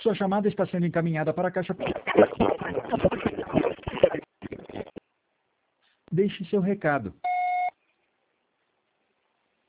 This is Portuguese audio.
Sua chamada está sendo encaminhada para a caixa... Deixe seu recado.